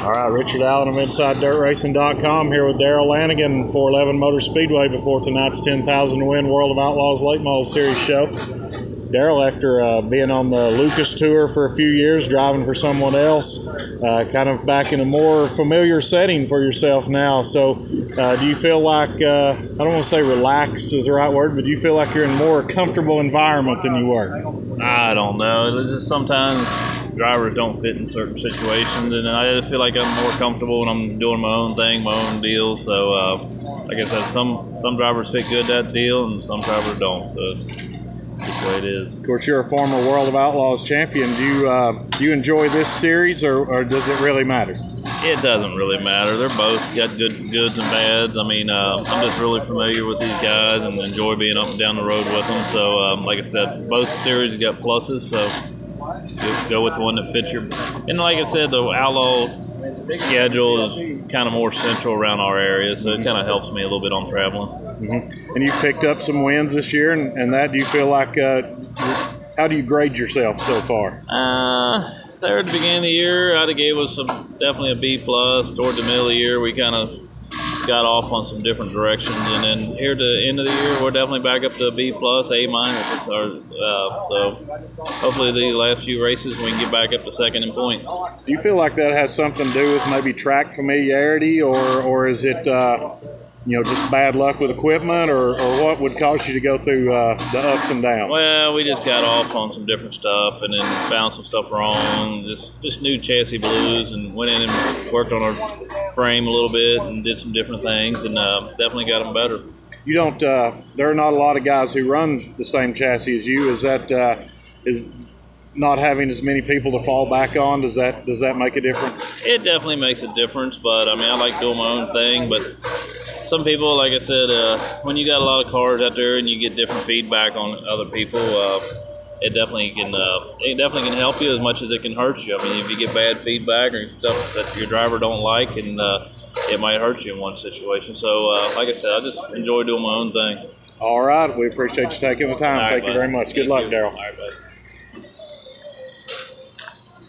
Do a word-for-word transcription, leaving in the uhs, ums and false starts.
All right, Richard Allen of Inside Dirt Racing dot com here with Darrell Lanigan, four eleven Motor Speedway, before tonight's ten thousand to win World of Outlaws Late Model Series show. Darrell, after uh, being on the Lucas Tour for a few years, driving for someone else, uh, kind of back in a more familiar setting for yourself now. So uh, do you feel like, uh, I don't want to say relaxed is the right word, but do you feel like you're in a more comfortable environment than you were? I don't know. It's just sometimes drivers don't fit in certain situations, and I just feel like I'm more comfortable when I'm doing my own thing, my own deal. So, uh, like I said, some some drivers fit good at that deal, and some drivers don't. So, that's the way it is. Of course, you're a former World of Outlaws champion. Do you uh, do you enjoy this series, or, or does it really matter? It doesn't really matter. They're both got good goods and bads. I mean, uh, I'm just really familiar with these guys and enjoy being up and down the road with them. So, um, like I said, both series got pluses. So, just go with the one that fits your. And like I said, the Outlaw schedule is kind of more central around our area, so it kind of helps me a little bit on traveling. Mm-hmm. And you picked up some wins this year, and, and that, do you feel like, uh, how do you grade yourself so far? Uh, there at the beginning of the year, I'd have gave us some, definitely a B plus. Toward the middle of the year, we kind of got off on some different directions, and then here at the end of the year, we're definitely back up to a B plus, A minus. Uh, so hopefully the last few races we can get back up to second in points. Do you feel like that has something to do with maybe track familiarity, or or is it uh, you know just bad luck with equipment, or, or what would cause you to go through uh, the ups and downs? Well, we just got off on some different stuff, and then found some stuff wrong. Just just new chassis blues, and went in and worked on our frame a little bit, and did some different things, and uh, definitely got them better. You don't. Uh, there are not a lot of guys who run the same chassis as you. Is that uh, is not having as many people to fall back on? Does that does that make a difference? It definitely makes a difference, but I mean, I like doing my own thing. But some people, like I said, uh, when you got a lot of cars out there and you get different feedback on other people, uh, it definitely can uh, it definitely can help you as much as it can hurt you. I mean, if you get bad feedback or stuff that your driver don't like, and uh, it might hurt you in one situation. So, uh, like I said, I just enjoy doing my own thing. All right, we appreciate you taking the time. All right, Thank you buddy. very much. Good Thank luck, you. Darrell. All right, buddy.